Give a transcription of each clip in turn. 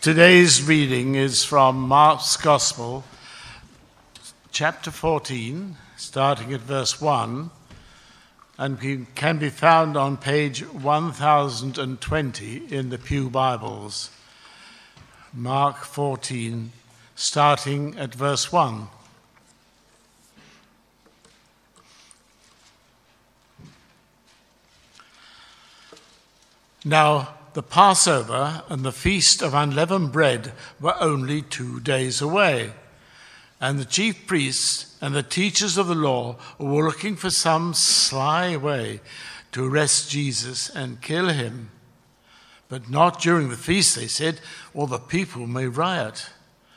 Today's reading is from Mark's Gospel, chapter 14, starting at verse 1, and can be found on page 1020 in the Pew Bibles. Mark 14, starting at verse 1. Now, the Passover and the Feast of Unleavened Bread were only 2 days away, and the chief priests and the teachers of the law were looking for some sly way to arrest Jesus and kill him. But not during the feast, they said, or the people may riot.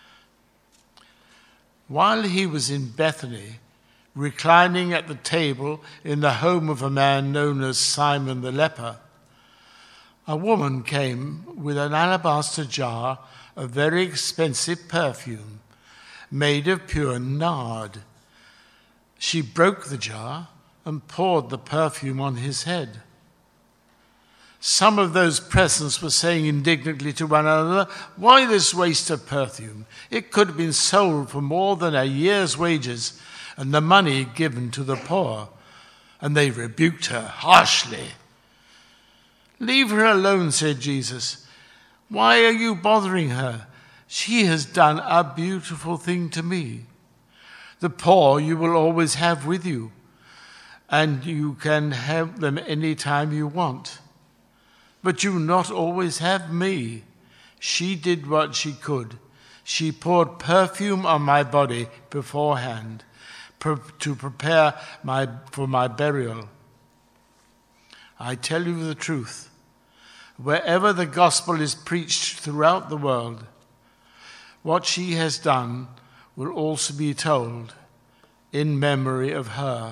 While he was in Bethany, reclining at the table in the home of a man known as Simon the leper, a woman came with an alabaster jar of very expensive perfume made of pure nard. She broke the jar and poured the perfume on his head. Some of those present were saying indignantly to one another, "Why this waste of perfume? It could have been sold for more than a year's wages and the money given to the poor." And they rebuked her harshly. "Leave her alone," said Jesus. "Why are you bothering her? She has done a beautiful thing to me. The poor you will always have with you, and you can have them any time you want. But you not always have me. She did what she could. She poured perfume on my body beforehand to prepare for my burial. I tell you the truth. Wherever the gospel is preached throughout the world, what she has done will also be told in memory of her."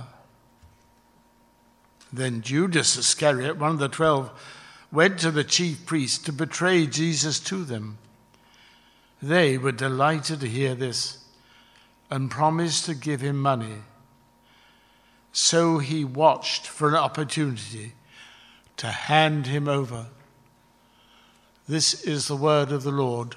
Then Judas Iscariot, one of the 12, went to the chief priests to betray Jesus to them. They were delighted to hear this and promised to give him money. So he watched for an opportunity to hand him over. This is the word of the Lord.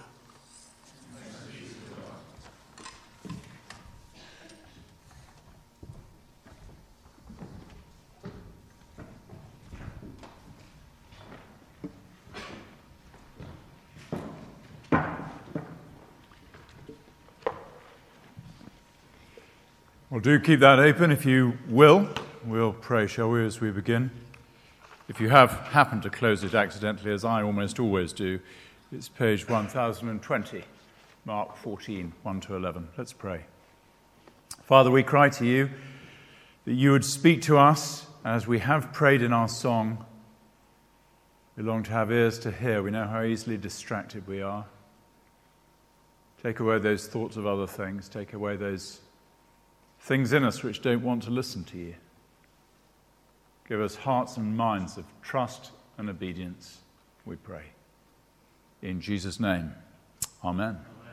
Well, do keep that open if you will. We'll pray, shall we, as we begin? If you have happened to close it accidentally, as I almost always do, it's page 1020, Mark 14, 1-11. Let's pray. Father, we cry to you that you would speak to us as we have prayed in our song. We long to have ears to hear. We know how easily distracted we are. Take away those thoughts of other things. Take away those things in us which don't want to listen to you. Give us hearts and minds of trust and obedience, we pray. In Jesus' name, amen.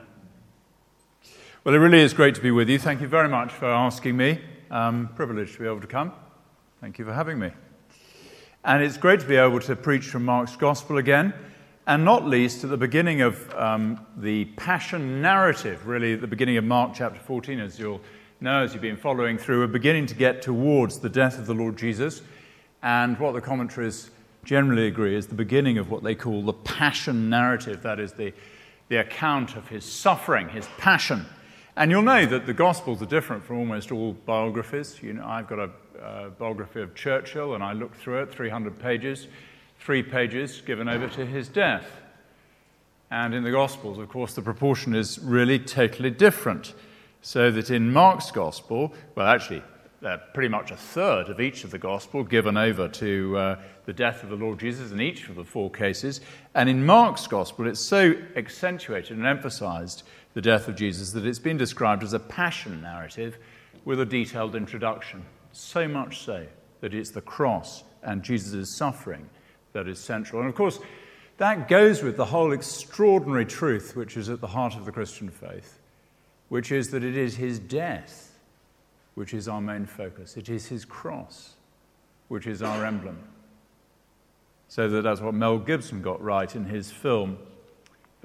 Well, it really is great to be with you. Thank you very much for asking me. Privileged to be able to come. Thank you for having me. And it's great to be able to preach from Mark's Gospel again, and not least at the beginning of the Passion narrative, really at the beginning of Mark chapter 14, as you'll know, as you've been following through. We're beginning to get towards the death of the Lord Jesus, and what the commentaries generally agree is the beginning of what they call the Passion narrative, that is the account of his suffering, his passion. And you'll know that the Gospels are different from almost all biographies. You know, I've got a biography of Churchill, and I looked through it, 300 pages, 3 pages given over to his death. And in the Gospels, of course, the proportion is really totally different. So that in Mark's Gospel, well, actually, pretty much a third of each of the Gospel given over to the death of the Lord Jesus in each of the 4 cases. And in Mark's Gospel, it's so accentuated and emphasized the death of Jesus that it's been described as a passion narrative with a detailed introduction. So much so that it's the cross and Jesus' suffering that is central. And of course, that goes with the whole extraordinary truth which is at the heart of the Christian faith, which is that it is his death which is our main focus. It is his cross which is our emblem. So that's what Mel Gibson got right in his film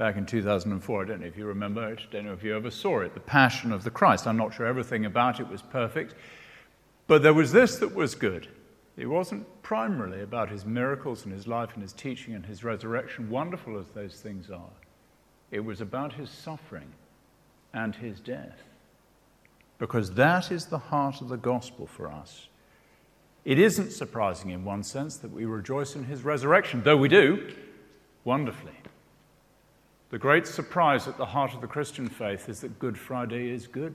back in 2004. I don't know if you remember it. I don't know if you ever saw it. The Passion of the Christ. I'm not sure everything about it was perfect. But there was this that was good. It wasn't primarily about his miracles and his life and his teaching and his resurrection, wonderful as those things are. It was about his suffering and his death. Because that is the heart of the gospel for us. It isn't surprising in one sense that we rejoice in his resurrection, though we do, wonderfully. The great surprise at the heart of the Christian faith is that Good Friday is good.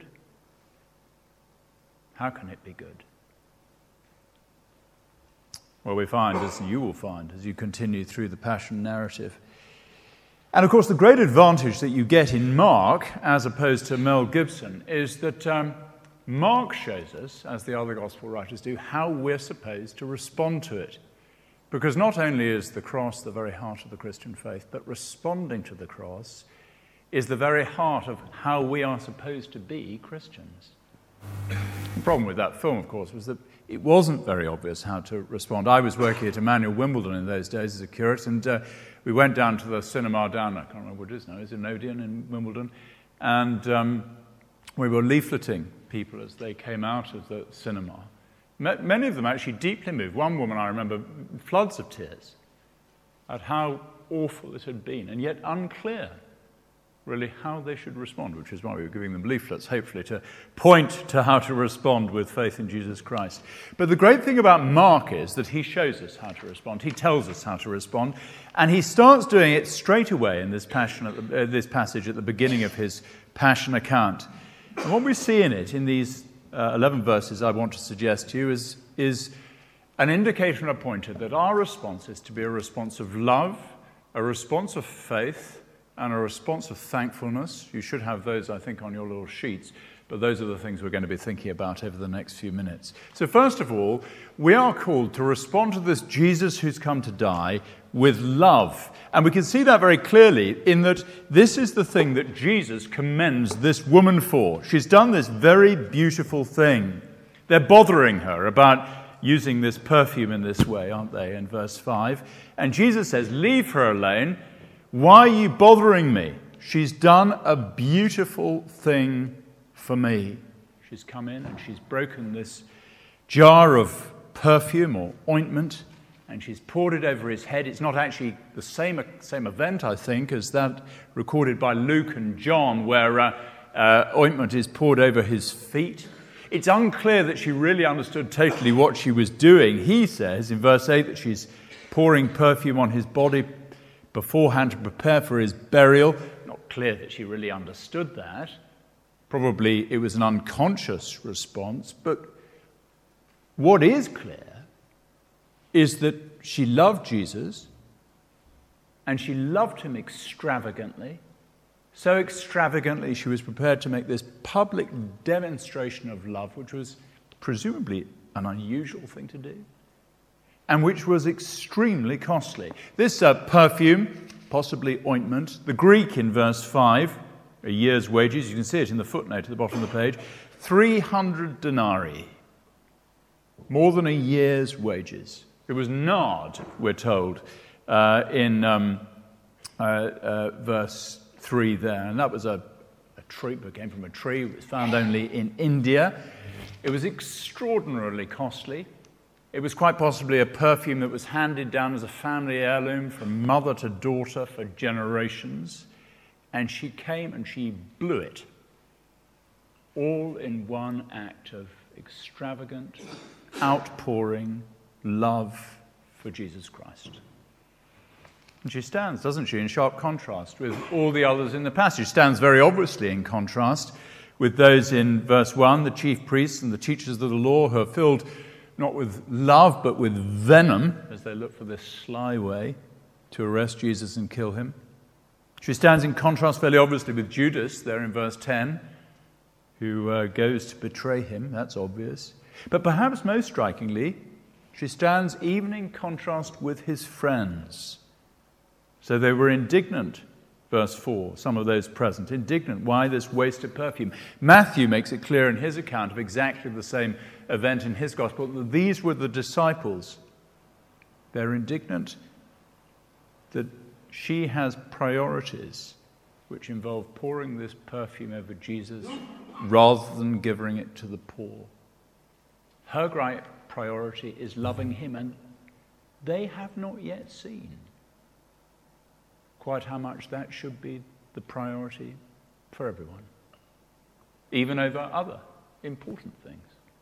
How can it be good? Well, we find, as you will find, as you continue through the Passion narrative. And of course, the great advantage that you get in Mark, as opposed to Mel Gibson, is that Mark shows us, as the other gospel writers do, how we're supposed to respond to it. Because not only is the cross the very heart of the Christian faith, but responding to the cross is the very heart of how we are supposed to be Christians. The problem with that film, of course, was that it wasn't very obvious how to respond. I was working at Emmanuel Wimbledon in those days as a curate, and we went down to the cinema down, I can't remember what it is now, is it an Odeon in Wimbledon? And we were leafleting people as they came out of the cinema. Many of them actually deeply moved. One woman, I remember, floods of tears at how awful it had been, and yet unclear, really, how they should respond, which is why we were giving them leaflets, hopefully, to point to how to respond with faith in Jesus Christ. But the great thing about Mark is that he shows us how to respond. He tells us how to respond, and he starts doing it straight away in this passage at the beginning of his Passion account. And what we see in it, in these 11 verses I want to suggest to you, is an indicator and a pointer that our response is to be a response of love, a response of faith, and a response of thankfulness. You should have those, I think, on your little sheets, but those are the things we're going to be thinking about over the next few minutes. So first of all, we are called to respond to this Jesus who's come to die with love. And we can see that very clearly in that this is the thing that Jesus commends this woman for. She's done this very beautiful thing. They're bothering her about using this perfume in this way, aren't they, in verse 5? And Jesus says, "Leave her alone. Why are you bothering me? She's done a beautiful thing for me." She's come in and she's broken this jar of perfume or ointment, and she's poured it over his head. It's not actually the same event, I think, as that recorded by Luke and John, where ointment is poured over his feet. It's unclear that she really understood totally what she was doing. He says in verse 8 that she's pouring perfume on his body beforehand to prepare for his burial. Not clear that she really understood that. Probably it was an unconscious response, but what is clear is that she loved Jesus, and she loved him extravagantly. So extravagantly she was prepared to make this public demonstration of love, which was presumably an unusual thing to do, and which was extremely costly. This perfume, possibly ointment, the Greek in verse 5, a year's wages, you can see it in the footnote at the bottom of the page, 300 denarii, more than a year's wages. It was nard, we're told, in verse 3 there, and that was a tree, it came from a tree, it was found only in India. It was extraordinarily costly. It was quite possibly a perfume that was handed down as a family heirloom from mother to daughter for generations. And she came and she blew it, all in one act of extravagant, outpouring love for Jesus Christ. And she stands, doesn't she, in sharp contrast with all the others in the passage. Stands very obviously in contrast with those in verse 1, the chief priests and the teachers of the law, who are filled not with love but with venom as they look for this sly way to arrest Jesus and kill him. She stands in contrast fairly obviously with Judas there in verse 10, who goes to betray him. That's obvious. But perhaps most strikingly, she stands even in contrast with his friends. So they were indignant, verse 4, some of those present, indignant. Why this waste of perfume? Matthew makes it clear in his account of exactly the same event in his gospel that these were the disciples. They're indignant that she has priorities which involve pouring this perfume over Jesus rather than giving it to the poor. Her great priority is loving him, and they have not yet seen quite how much that should be the priority for everyone, even over other important things.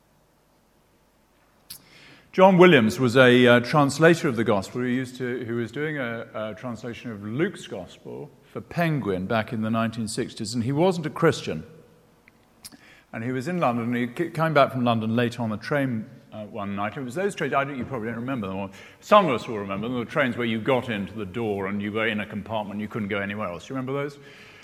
John Williams was a translator of the Gospel who was doing a translation of Luke's Gospel for Penguin back in the 1960s, and he wasn't a Christian. And he was in London, and he came back from London late on a train one night. It was those trains, you probably don't remember them, or some of us will remember them, the trains where you got into the door and you were in a compartment, you couldn't go anywhere else. Do you remember those?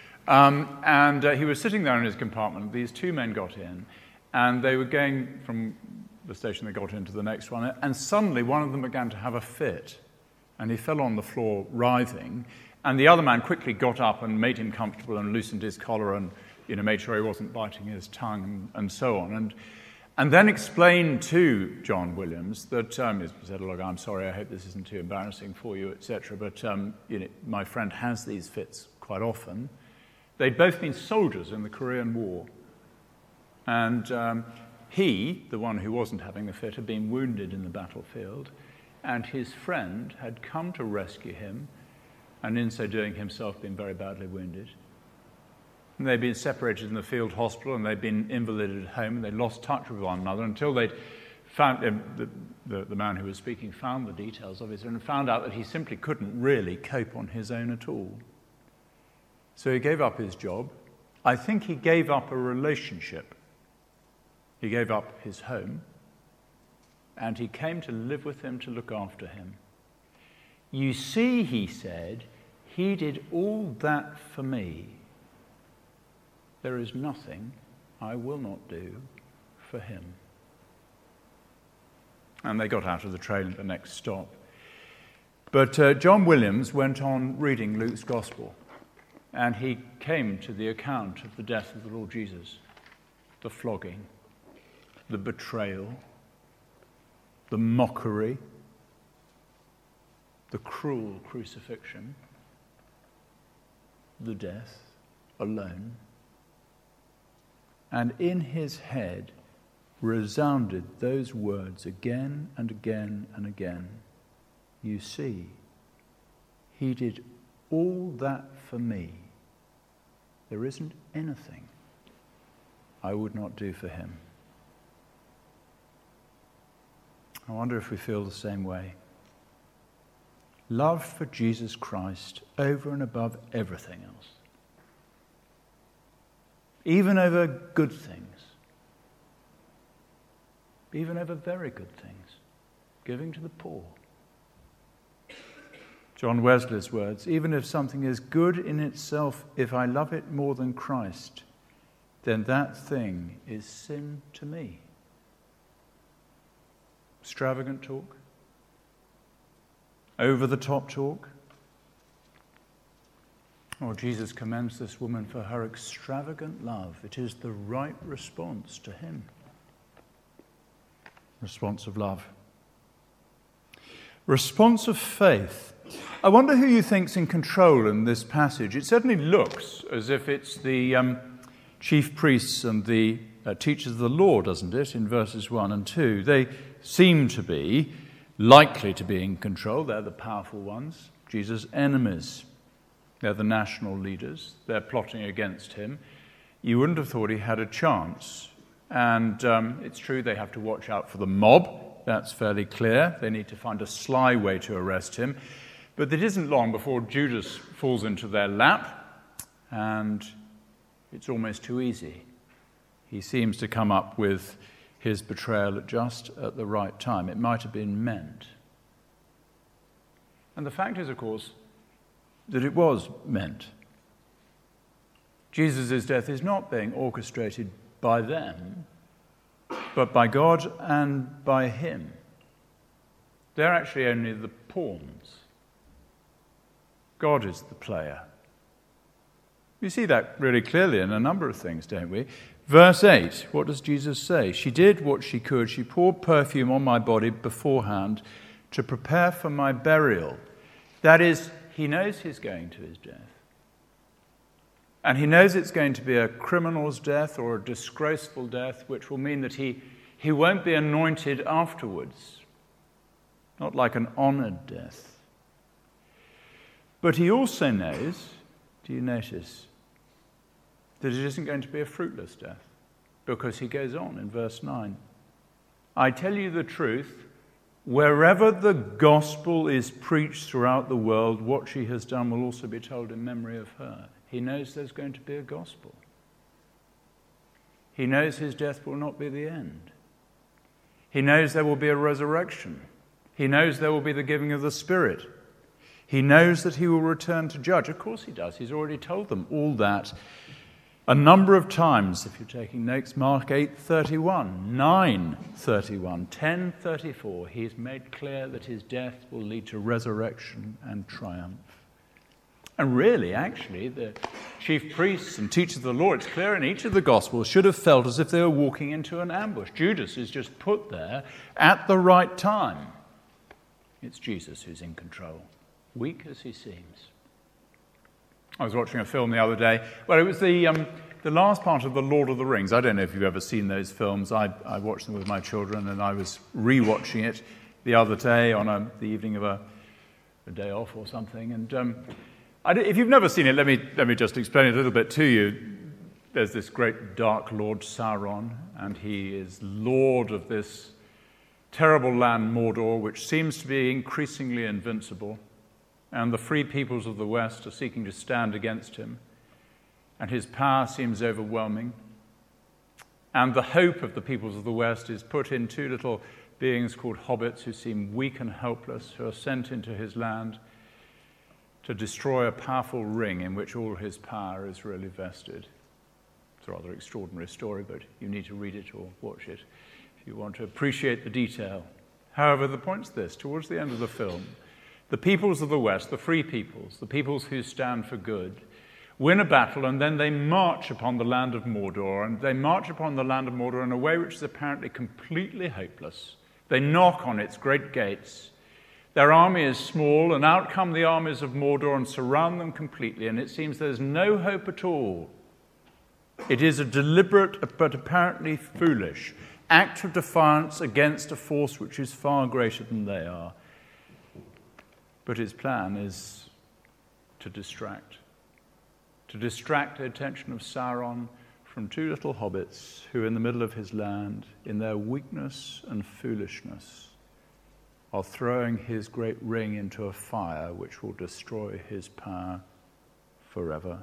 He was sitting there in his compartment. These two men got in, and they were going from the station they got into the next one, and suddenly one of them began to have a fit, and he fell on the floor writhing, and the other man quickly got up and made him comfortable and loosened his collar and made sure he wasn't biting his tongue and so on, and then explained to John Williams that he said, "Look, I'm sorry, I hope this isn't too embarrassing for you, etc., but my friend has these fits quite often." They'd both been soldiers in the Korean War, and he, the one who wasn't having the fit, had been wounded in the battlefield, and his friend had come to rescue him, and in so doing himself been very badly wounded. And they'd been separated in the field hospital, and they'd been invalided at home, and they'd lost touch with one another until they'd found, the man who was speaking found the details of it and found out that he simply couldn't really cope on his own at all. So he gave up his job. I think he gave up a relationship. He gave up his home, and he came to live with him to look after him. "You see," he said, "he did all that for me. There is nothing I will not do for him." And they got out of the train at the next stop. But John Williams went on reading Luke's Gospel, and he came to the account of the death of the Lord Jesus, the flogging, the betrayal, the mockery, the cruel crucifixion, the death alone. And in his head resounded those words again and again and again. "You see, he did all that for me. There isn't anything I would not do for him." I wonder if we feel the same way. Love for Jesus Christ over and above everything else. Even over good things. Even over very good things. Giving to the poor. John Wesley's words, "Even if something is good in itself, if I love it more than Christ, then that thing is sin to me." Extravagant talk? Over-the-top talk? Oh, Jesus commends this woman for her extravagant love. It is the right response to him. Response of love. Response of faith. I wonder who you think's in control in this passage. It certainly looks as if it's the chief priests and the teachers of the law, doesn't it, in verses 1 and 2. They seem to be likely to be in control. They're the powerful ones, Jesus' enemies. They're the national leaders. They're plotting against him. You wouldn't have thought he had a chance. And it's true they have to watch out for the mob. That's fairly clear. They need to find a sly way to arrest him. But it isn't long before Judas falls into their lap, and it's almost too easy. He seems to come up with his betrayal just at the right time. It might have been meant. And the fact is, of course, that it was meant. Jesus' death is not being orchestrated by them, but by God and by him. They're actually only the pawns. God is the player. We see that really clearly in a number of things, don't we? Verse 8, what does Jesus say? "She did what she could. She poured perfume on my body beforehand to prepare for my burial." That is, he knows he's going to his death. And he knows it's going to be a criminal's death or a disgraceful death, which will mean that he won't be anointed afterwards. Not like an honored death. But he also knows, do you notice, that it isn't going to be a fruitless death, because he goes on in verse 9. I tell you the truth, wherever the gospel is preached throughout the world, what she has done will also be told in memory of her. He knows there's going to be a gospel. He knows his death will not be the end. He knows there will be a resurrection. He knows there will be the giving of the Spirit. He knows that he will return to judge. Of course he does. He's already told them all that a number of times. If you're taking notes, Mark 8:31, 9:31, 10:34. He's made clear that his death will lead to resurrection and triumph. And really, actually, the chief priests and teachers of the law, it's clear in each of the Gospels, should have felt as if they were walking into an ambush. Judas is just put there at the right time. It's Jesus who's in control, weak as he seems. I was watching a film the other day. Well, it was the last part of The Lord of the Rings. I don't know if you've ever seen those films. I watched them with my children, and I was re-watching it the other day on the evening of a day off or something. And if you've never seen it, let me just explain it a little bit to you. There's this great dark Lord Sauron, and he is lord of this terrible land Mordor, which seems to be increasingly invincible. And the free peoples of the West are seeking to stand against him. And his power seems overwhelming. And the hope of the peoples of the West is put in two little beings called hobbits who seem weak and helpless, who are sent into his land to destroy a powerful ring in which all his power is really vested. It's a rather extraordinary story, but you need to read it or watch it if you want to appreciate the detail. However, the point's this: towards the end of the film, the peoples of the West, the free peoples, the peoples who stand for good, win a battle, and then they march upon the land of Mordor, and they march upon the land of Mordor in a way which is apparently completely hopeless. They knock on its great gates. Their army is small, and out come the armies of Mordor and surround them completely, and it seems there's no hope at all. It is a deliberate, but apparently foolish, act of defiance against a force which is far greater than they are. But its plan is to distract the attention of Sauron from two little hobbits who, in the middle of his land, in their weakness and foolishness, are throwing his great ring into a fire which will destroy his power forever.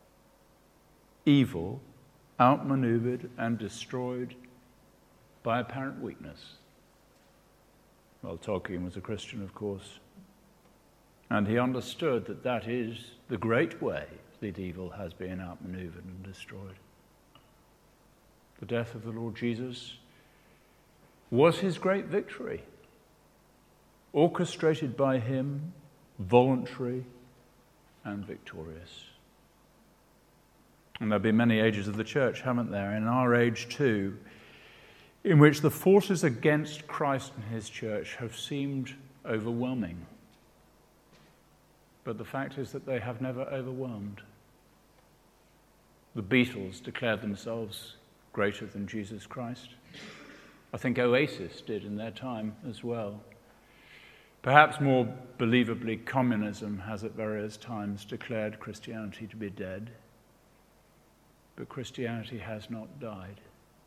Evil, outmaneuvered and destroyed by apparent weakness. Well, Tolkien was a Christian, of course, and he understood that that is the great way that evil has been outmaneuvered and destroyed. The death of the Lord Jesus was his great victory, orchestrated by him, voluntary and victorious. And there have been many ages of the church, haven't there? In our age too, in which the forces against Christ and his church have seemed overwhelming. But the fact is that they have never overwhelmed. The Beatles declared themselves greater than Jesus Christ. I think Oasis did in their time as well. Perhaps more believably, communism has at various times declared Christianity to be dead. But Christianity has not died.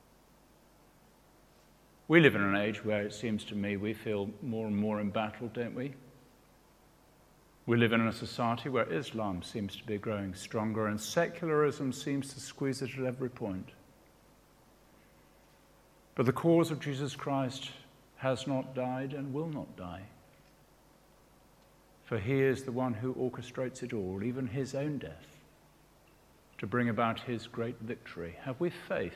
We live in an age where it seems to me we feel more and more embattled, don't we? We live in a society where Islam seems to be growing stronger and secularism seems to squeeze it at every point. But the cause of Jesus Christ has not died and will not die. For he is the one who orchestrates it all, even his own death, to bring about his great victory. Have we faith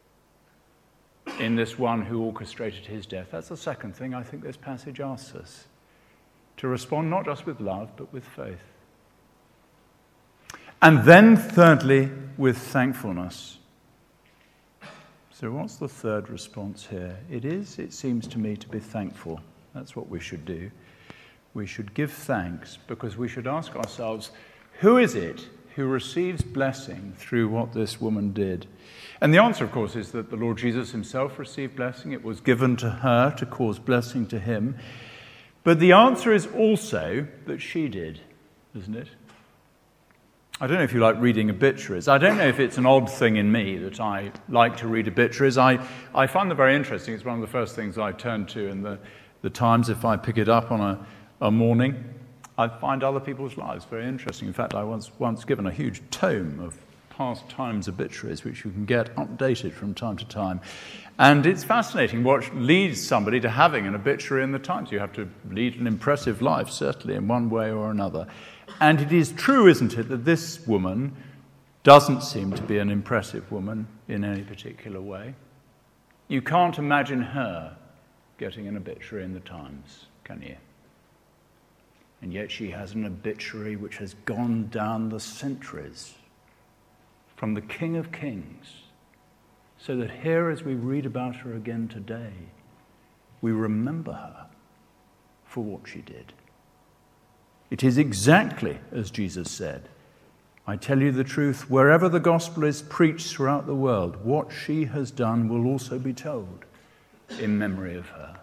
in this one who orchestrated his death? That's the second thing I think this passage asks us. To respond not just with love, but with faith. And then, thirdly, with thankfulness. So what's the third response here? It seems to me, to be thankful. That's what we should do. we should give thanks, because we should ask ourselves, who is it who receives blessing through what this woman did? And the answer, of course, is that the Lord Jesus himself received blessing. It was given to her to cause blessing to him. But the answer is also that she did, isn't it? I don't know if you like reading obituaries. I don't know if it's an odd thing in me that I like to read obituaries. I find them very interesting. It's one of the first things I turn to in the Times if I pick it up on a morning. I find other people's lives very interesting. In fact, I was once given a huge tome of past times obituaries, which you can get updated from time to time. And it's fascinating what leads somebody to having an obituary in the Times. You have to lead an impressive life, certainly, in one way or another. And it is true, isn't it, that this woman doesn't seem to be an impressive woman in any particular way. You can't imagine her getting an obituary in the Times, can you? And yet she has an obituary which has gone down the centuries from the King of Kings, so that here, as we read about her again today, we remember her for what she did. It is exactly as Jesus said, I tell you the truth, wherever the gospel is preached throughout the world, what she has done will also be told in memory of her.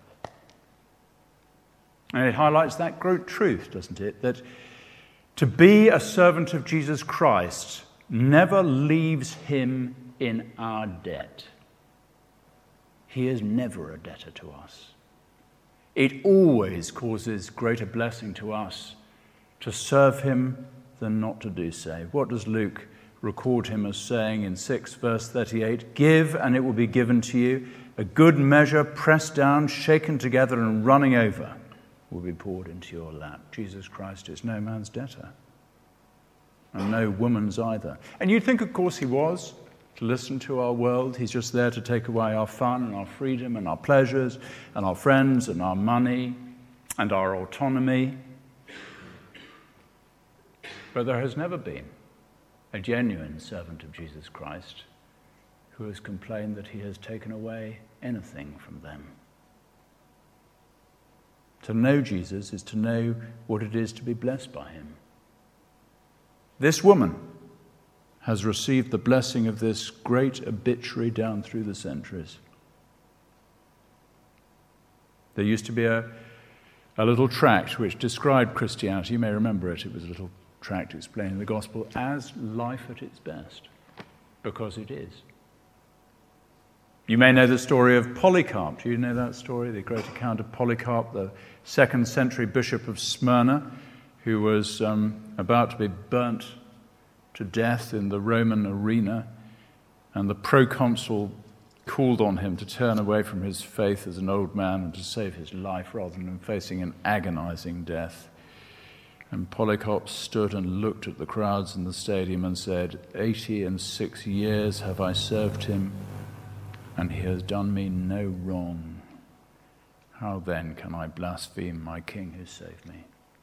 And it highlights that great truth, doesn't it? That to be a servant of Jesus Christ never leaves him in our debt. He is never a debtor to us. It always causes greater blessing to us to serve him than not to do so. What does Luke record him as saying in 6 verse 38? Give and it will be given to you. A good measure pressed down, shaken together and running over will be poured into your lap. Jesus Christ is no man's debtor. And no woman's either. And you'd think, of course, he was, to listen to our world. He's just there to take away our fun and our freedom and our pleasures and our friends and our money and our autonomy. But there has never been a genuine servant of Jesus Christ who has complained that he has taken away anything from them. To know Jesus is to know what it is to be blessed by him. This woman has received the blessing of this great obituary down through the centuries. There used to be a little tract which described Christianity. You may remember it. It was a little tract explaining the gospel as life at its best, because it is. You may know the story of Polycarp. Do you know that story? The great account of Polycarp, the 2nd century bishop of Smyrna, who was about to be burnt to death in the Roman arena, and the proconsul called on him to turn away from his faith as an old man and to save his life rather than facing an agonizing death. And Polycarp stood and looked at the crowds in the stadium and said, 86 years have I served him, and he has done me no wrong. How then can I blaspheme my king who saved me?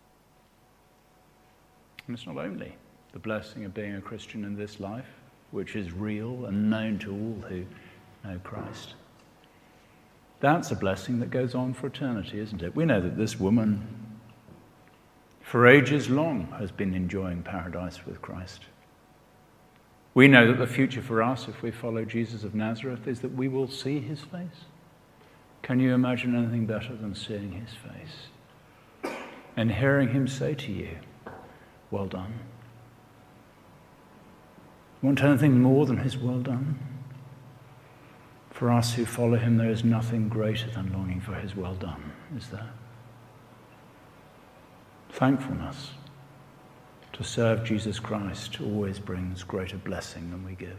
And it's not only the blessing of being a Christian in this life, which is real and known to all who know Christ. That's a blessing that goes on for eternity, isn't it? We know that this woman, for ages long, has been enjoying paradise with Christ. We know that the future for us, if we follow Jesus of Nazareth, is that we will see his face. Can you imagine anything better than seeing his face and hearing him say to you, well done? Want anything more than his well done? For us who follow him, there is nothing greater than longing for his well done, is there? Thankfulness to serve Jesus Christ always brings greater blessing than we give.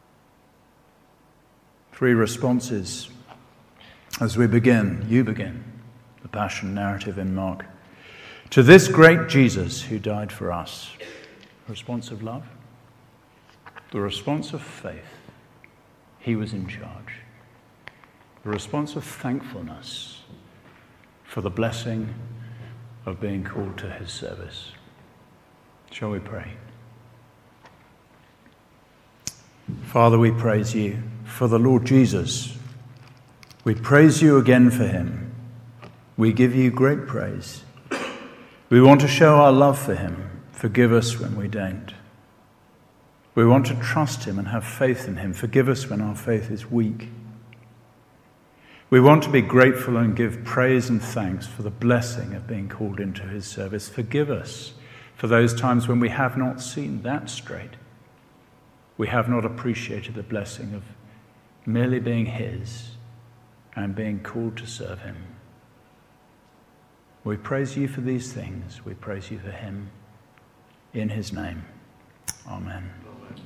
3 responses as we begin, you begin, the Passion narrative in Mark. To this great Jesus who died for us. The response of love. The response of faith. He was in charge. The response of thankfulness for the blessing of being called to his service. Shall we pray? Father, we praise you for the Lord Jesus. We praise you again for him. We give you great praise. We want to show our love for him. Forgive us when we don't. We want to trust him and have faith in him. Forgive us when our faith is weak. We want to be grateful and give praise and thanks for the blessing of being called into his service. Forgive us for those times when we have not seen that straight. We have not appreciated the blessing of merely being his and being called to serve him. We praise you for these things. We praise you for him. In his name, amen.